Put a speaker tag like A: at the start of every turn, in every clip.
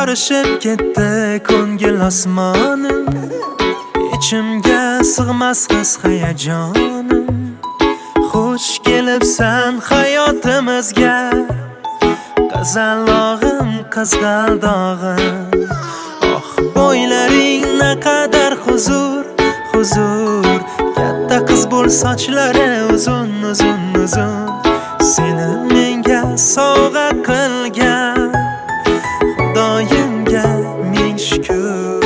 A: yorishib ketdi ko'ngil osmonim, ichimga sig'mas his hayajonim. Xush kelibsan hayotimizga, qizalog'im, qizg'aldog'im. Oh, bo'ylaring naqadar huzur, huzur. Katta qiz bo'l, sochlari uzun, uzun, uzun. Seni menga sovg'a qilgan Xudoyimga ming shukr.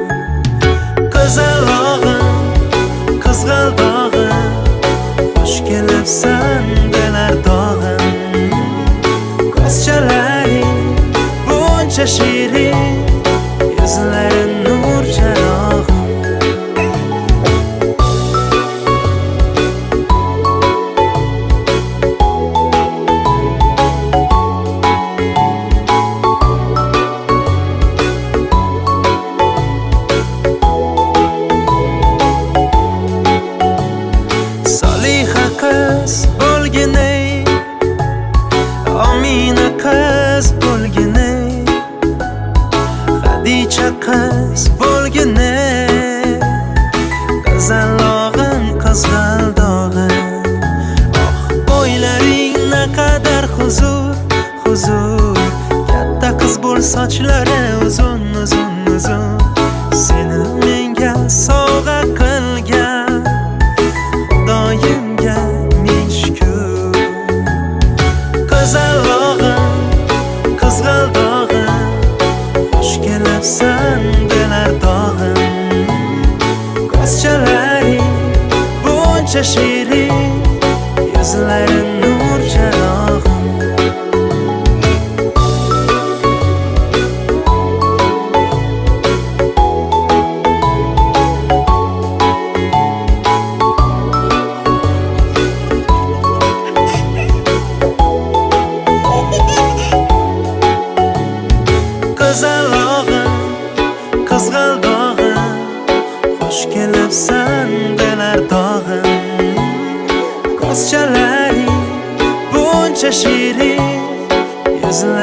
A: Qizalog'im, qizg'aldog'im, xush kelibsan delar dog'im. Ko'zchalaring buncha shirin, yuzlaring nur charog'im. Qiz bo'lginay, Omina qiz bo'lginay, Xadicha qiz bo'lginay. Qizalog'im, qizg'aldog'im. Oh, bo'ylaring naqadar huzur, huzur. Katta qiz bo'l, sochlari uzun, uzun, uzun. Seni menga sovg'a qilgan Xudoyimga ming shukr. Qizalog'im, qizg'aldog'im, xush kelibsan delar dog'im. Ko'zchalaring buncha shirin, yuzlaring nur charog'im. Qizalog'im, qizg'aldog'im, xush kelibsan delar dog'im. Ko'zchalaring buncha shirin, yuzlaring